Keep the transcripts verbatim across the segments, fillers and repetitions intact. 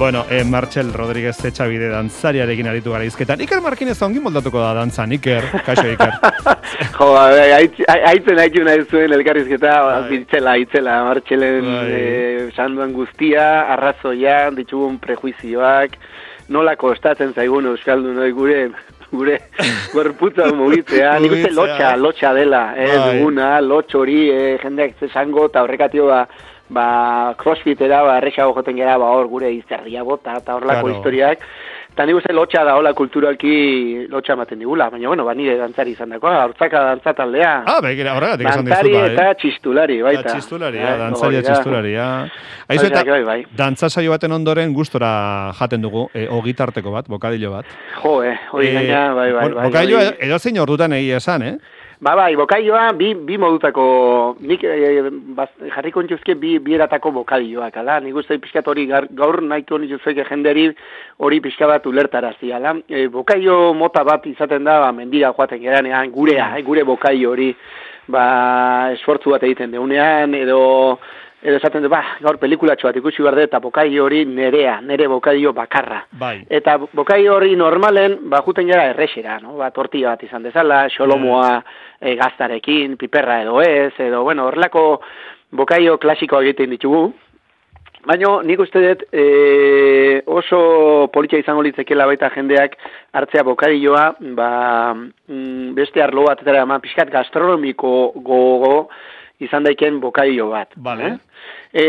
Bueno, eh, Martxel Rodríguez Etxabide dantzariarekin aritu gara izketan. Iker Markinez ongi moldatuko da dantzan, Iker. Kaixo, Iker. Jo, haitzen haitu nahi zuen elkarrizketa, itzela, itzela, Martxelen eh, sanduan guztia, arrazoia, ditugun prejuizioak, nola kostatzen zaigun euskaldun noi gure gure gorputza mugitzea, nik uste lotxa, lotxa dela, eh, duguna, lotx hori, eh, jendeak zesango, eta horrekatio ba, ba, crossfitera, ba, errexago joten gara, ba, hor gure izterria bota, eta horlako claro. Historiak, eta nik uste lotxa da, hola kulturalki lotxa ematen digula, baina, bueno, ba, nire dantzari izan dako, hortzaka dantzataldea. Ah, begira, horregatik esan dizu, bai. Dantzari eta txistulari, baita. Eta txistularia, dantzaria txistularia. Aizu eta, dantza saio baten ondoren gustora jaten dugu, e, ogitarteko bat, bokadillo bat. Jo, eh, hori e, gaina, bai, bai. Bueno, bokadillo edo zein ordutan egia esan, eh? Ba, bai, bokadilloa bi, bi modutako, nik e, baz, jarriko nituzke bi, bi eratako bokadilloak, ala? Nik uste pixkat hori gaur nahiko nituzke jenderi hori pixka bat ulertarazi, ala? E, bokadillo mota bat izaten da, ba, mendira joaten geranean, gurea, eh, gure bokadillo hori, ba, esfortzu bat egiten deunean, edo... Edo esaten du, ba, gaur pelikulatxo bat ikusi behar dut, eta bokaio hori nerea, nere bokaio bakarra. Bai. Eta bokaio hori normalen, ba, juten gara errexera, no? Ba, tortilla bat izan dezala, xolomoa e, gaztarekin, piperra edo ez, edo, bueno, horrelako bokaio klasikoa egiten ditugu. Baina nik uste dut e, oso politxa izango litzekela baita jendeak hartzea bokadilloa, ba, mm, beste arlo bat, eta ma, pixkat gastronomiko gogo, izan daiken bokadillo bat. Vale. Eh? E,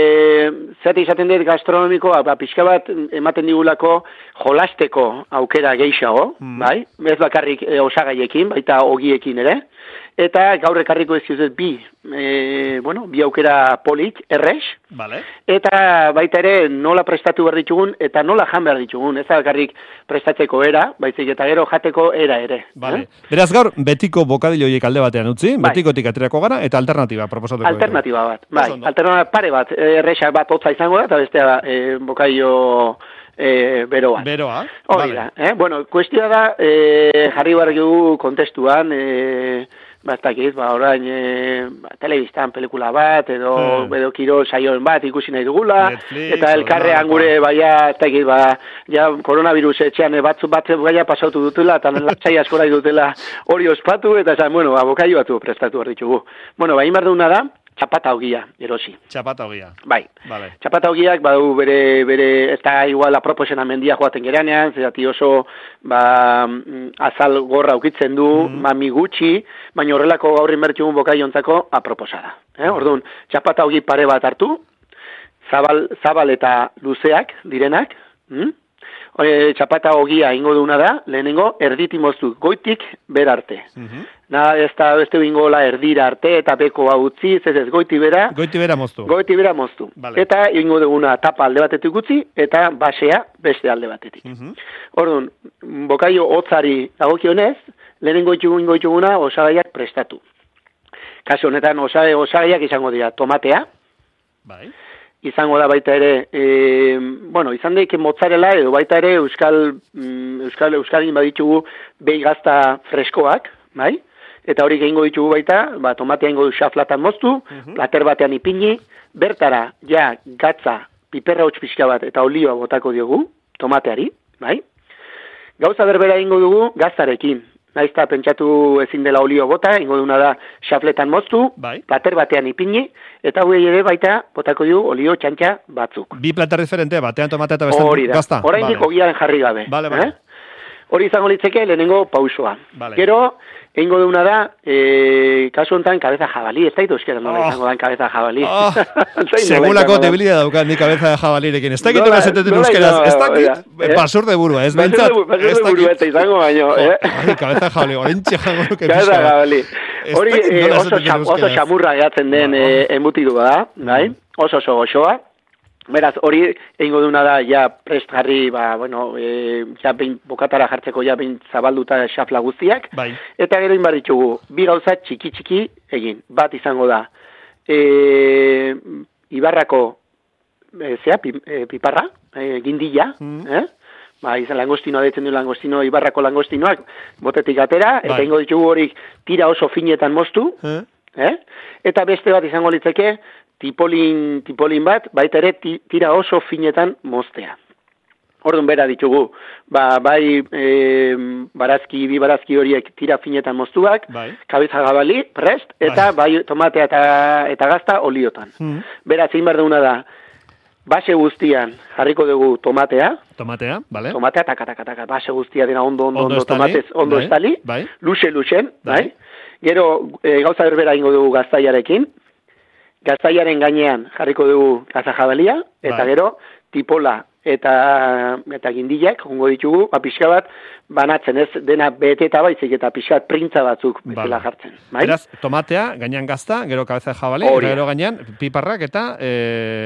zate izaten dut gastronomikoa, ba, pixka bat ematen digulako jolasteko aukera gehiago, mm. bai? Ez bakarrik e, osagaiekin, baita ogiekin ere. Eta gaur ekarriko ez zuzet bi, e, bueno, bi aukera polit, errex. Vale. Eta baita ere nola prestatu behar ditugun, eta nola jan behar ditugun. Ez bakarrik prestatzeko era, baizik eta gero jateko era ere. Vale. Eh? Beraz gaur, betiko bokadilloiek alde batean utzi, bai. Betikotik aterako gara, eta alternatiba proposatuko. Alternatiba bat, bai. Alternatiba pare bat, errexak bat hotza izango da, eta bestea e, bokadillo... E, beroa. Beroa, hori da, eh? Bueno, kuestioa da, e, jarri behar dugu kontestuan, e, bastakit, ba, orain, e, ba, telebistan pelikula bat, edo, hmm. edo kirol saioen bat ikusi nahi dugula, Netflix, eta elkarrean gure, baia, ez dakit, ba, ja, koronavirus etxean batzu batzu gaia pasautu dutela, eta latxai askorai dutela hori ospatu, eta esan, bueno, abokaio batu prestatu hor ditugu. Bueno, ba, imar duguna da, txapata hogia, erosi. Txapata hogia. Bai. Vale. Txapata hogiak, badu bere, bere, ez da igual aproposena mendia joaten geranean, zerati oso, ba, azal gorra ukitzen du, mm-hmm. mami gutxi, baina horrelako gaur inbertxugun bokaiontzako aproposada. Eh? Orduan, txapata hogi pare bat hartu, zabal, zabal eta luzeak direnak, hm? E, txapata hogia ingo duna da, lehenengo erditi moztu, goitik berarte. Mm-hmm. Na, ez da beste bingola erdira arte eta beko hau utzi, ez ez goiti bera. Goiti bera moztu. Goiti bera moztu. Vale. Eta ingo duguna tapa alde batetik utzi, eta basea beste alde batetik. Mm-hmm. Orduan, bokaio hotzari dagokionez, lehenengo itxugun ingo itxuguna osagaiak prestatu. Kasu honetan osagaiak izango dira tomatea. Bai. Izango da baita ere, e, bueno, izan daik mozzarella edo baita ere euskal, mm, euskal, euskalin baditugu behi gazta freskoak, bai? Eta hori egingo ditugu baita, ba, tomatea ingo du xaflatan moztu, uh-huh. plater batean ipini, bertara, ja, gatza, piperra hotz pixka bat eta olioa botako diogu, tomateari, bai? Gauza berbera ingo dugu gaztarekin. Naizta pentsatu ezin dela olio bota, ingo duna da xafletan moztu, bai. Plater batean ipini, eta huei ere baita botako du olio txantxa batzuk. Bi plater diferente, batean tomatea eta bestean gazta. Orain vale. Diko giaren jarri gabe. Vale, vale. Eh? Hori izango litzeke lehenengo pausoa. Vale. Gero, eingo deuna da, e, kasu honetan kabeza jabali, ez da ito euskera nola oh. izango dan kabeza jabali. Oh. Segulako debilia daukat ni kabeza jabalirekin. Ez da ikito gazetetan euskeraz, ez da ikit basur de burua, ez bentsat. Basur de burua eta izango baino. Ai, kabeza jabali, orentxe jango nuke pixka. Kabeza jabali. Hori oso xamurra gehatzen den embutidu bada, oso oso goxoa. Beraz, hori egingo duna da, ja, prest jarri, ba, bueno, e, ja, behin bokatara jartzeko, ja, behin zabalduta xafla guztiak. Bai. Eta gero inbar ditugu, bi gauza txiki-txiki egin. Bat izango da, e, Ibarrako, e, zea, pi, e, piparra, e, gindilla, mm. eh? Ba, izan langostinoa detzen du langostino, Ibarrako langostinoak, botetik atera, bai. Eta ingo ditugu hori tira oso finetan moztu, eh? eh? Eta beste bat izango litzeke, tipolin, tipolin bat, baita ere tira oso finetan moztea. Orduan bera ditugu, ba, bai e, barazki, bi barazki horiek tira finetan moztuak, bai. Kabeza jabali, prest, eta bai, bai tomatea eta, eta gazta oliotan. Hmm. Bera, zein behar duguna da, base guztian jarriko dugu tomatea. Tomatea, bale. Tomatea, taka, taka, taka, base guztia dena ondo, ondo, ondo, tomatez, ondo bai. Estali, bai. Luxe, luxen, bai. Bai. Gero, e, gauza berbera ingo dugu gaztaiarekin, gaztaiaren gainean jarriko dugu gaza jabalia, eta bai. Gero, tipola, eta eta gindilak, jongo ditugu, ba, pixka bat, banatzen ez dena bete eta baizik, eta pixka bat printza batzuk bezala jartzen. Bai? Beraz, tomatea, gainean gazta, gero kabeza de jabali, eta gero gainean piparrak eta e,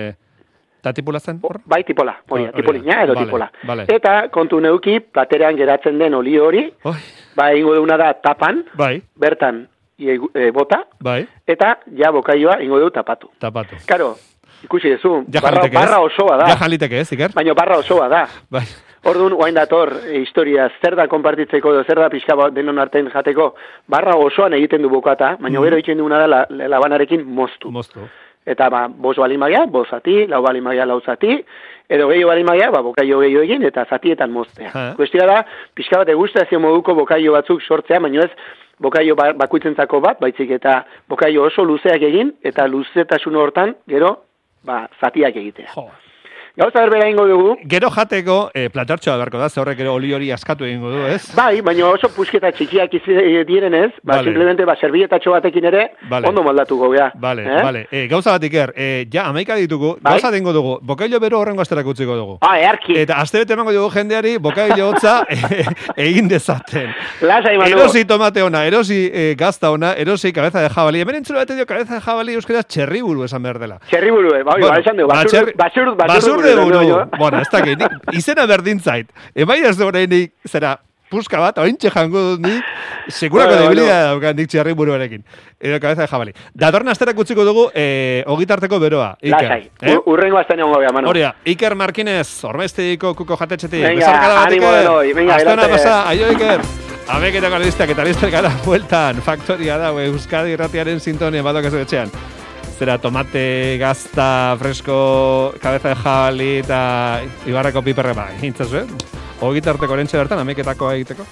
eta tipola zen? O, bai, tipola, hori, tipolina edo vale, tipola. Vale. Eta kontu neuki, platerean geratzen den olio hori, Oi. Ba, ingo duguna da tapan, bai. Bertan e, e, bota, bai. Eta ja bokaioa ingo dugu tapatu. Tapatu. Karo, ikusi dezu, barra, barra osoa da. Ja jaliteke ez, Iker? Baina barra osoa da. Bai. Orduan, guain dator, e, historia, zer da konpartitzeko, zer da pixka denon artean jateko, barra osoan egiten du bokata, baina mm. Gero egiten duguna da la, labanarekin moztu. Moztu. Eta ba, bos balimagia, bos zati, lau balimagia, lau zati, edo gehiago balimagia, ba, bokaio gehiago egin, eta zatietan moztea. Ha. Kuestia da, pixka bat egustazio moduko bokaio batzuk sortzea, baina ez, bokaio bakuitzentzako bat, baitzik eta bokaio oso luzeak egin, eta luzetasun hortan, gero, ba, zatiak egitea. Jo. Gauza berbera ingo dugu. Gero jateko, eh, platartxoa beharko da, ze horrek gero oli hori askatu egingo du, ez? Bai, baina oso pusketa txikiak direnez, ba, vale. Simplemente, ba, servietatxo batekin ere, vale. Ondo moldatuko, gea. Vale, eh? Vale. Eh, gauza bat iker, eh, ja, amaika ditugu, bai? Gauza dingo dugu, bokailo bero horrengo asterak utziko dugu. Ah, earki. Eta aste bete emango dugu jendeari, bokailo hotza e, egin dezaten. Lasa, imanu. Erosi tomate ona, erosi eh, gazta ona, erosi kabeza de jabali. Hemen entzule bate dio kabeza de jabali euskera txerriburu esan behar dela. Txerriburu, eh? Bai, bueno, esan dugu, basur, basur, basur, basur, bueno, ez dakit, izena berdin zait. Emai ez dugu nik, zera, puska bat, ointxe jango dut nik, segurako bueno, debilidad bueno. Daukan nik txarri buruarekin. Edo kabeza de jabali. Datorren asterak utziko dugu, eh, ogitarteko beroa. Iker. Lasai, eh? Urrengo azten egon gobea, mano. Horia, Iker Markínez, ormestiko kuko jatetxetik. Venga, animo de noi, venga, Aztona pasa, aio Iker. Ameketako alistak eta listak gara bueltan, faktoria da, Euskadi irratiaren sintonia, badok ez etxean. Zera, tomate, gazta, fresko, kabeza de jabali eta ibarreko piperre ba. Hintzazu, eh? Ogitarteko orentxe bertan, ameketakoa egiteko.